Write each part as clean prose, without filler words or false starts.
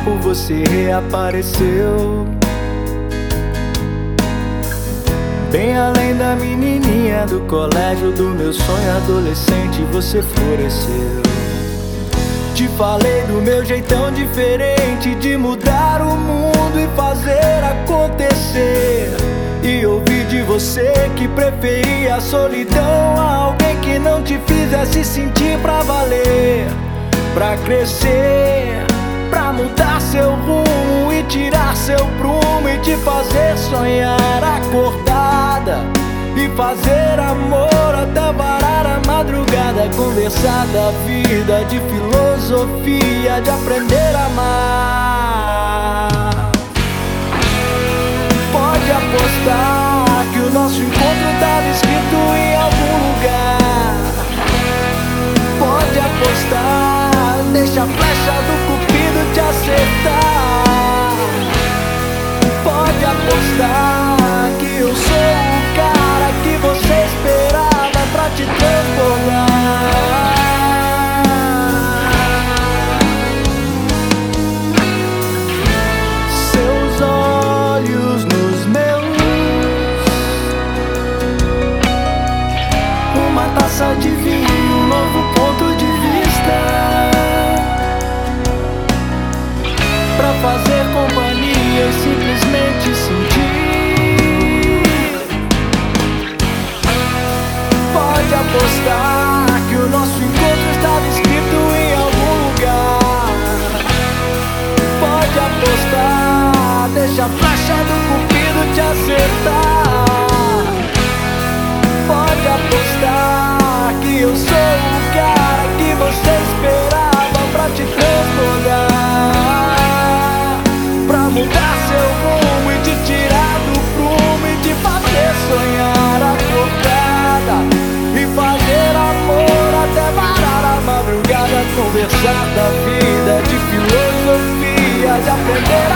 tempo você reapareceu. Bem além da menininha do colégio, do meu sonho adolescente, você floresceu. Te falei do meu jeitão diferente de mudar o mundo e fazer acontecer. E ouvi de você que preferia a solidão a alguém que não te fizesse sentir pra valer. Pra crescer, pra mudar seu rumo e tirar seu prumo e te fazer sonhar acordada e fazer amor até varar a madrugada. Conversar da vida, de filosofia, de aprender a amar. Pode apostar que o nosso encontro estava escrito em algum lugar. Pode apostar, deixa a flecha do cupido te acertar. Pode apostar que eu sou o cara que você esperava pra te transformar. Seus olhos nos meus, uma taça de vinho, um novo ponto de vista, pra fazer companhia e simplesmente sentir. Pode apostar que o nosso encontro estava escrito em algum lugar. Pode apostar, deixa a flecha do cupido te acertar. Pode apostar que eu sou o cara que você esperava pra te transbordar, pra mudar seu rumo e te tirar do prumo e te fazer sonhar acordada e fazer amor até varar a madrugada. Conversar da vida, de filosofia, de aprender a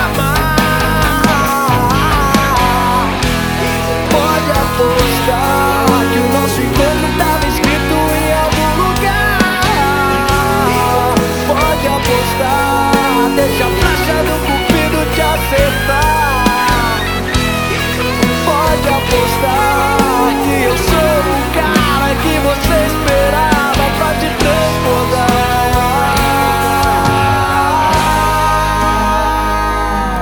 amar. Pode apostar que o nosso encontro estava escrito em algum lugar. Pode apostar, deixa a flecha do cupido te acertar. Pode apostar que eu sou o cara que você esperava pra te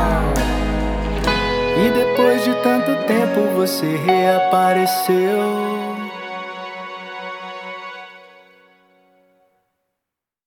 transbordar. E depois de tanto tempo você reapareceu.